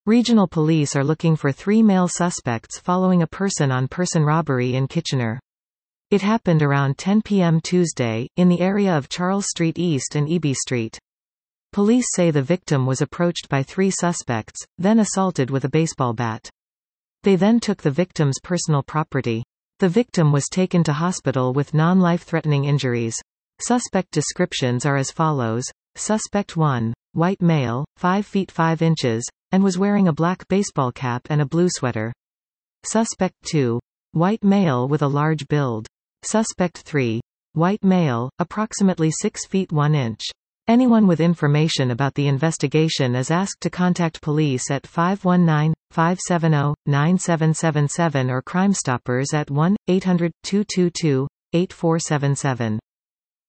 Regional police are looking for 3 male suspects following a person-on-person robbery in Kitchener. It happened around 10 p.m. Tuesday, in the area of Charles Street East and Eby Street. Police say the victim was approached by 3 suspects, then assaulted with a baseball bat. They then took the victim's personal property. The victim was taken to hospital with non-life-threatening injuries. Suspect descriptions are as follows. Suspect 1. White male, 5 feet 5 inches, and was wearing a black baseball cap and a blue sweater. Suspect 2. White male with a large build. Suspect 3. White male, approximately 6 feet 1 inch. Anyone with information about the investigation is asked to contact police at 519-570-9777 or Crime Stoppers at 1-800-222-8477.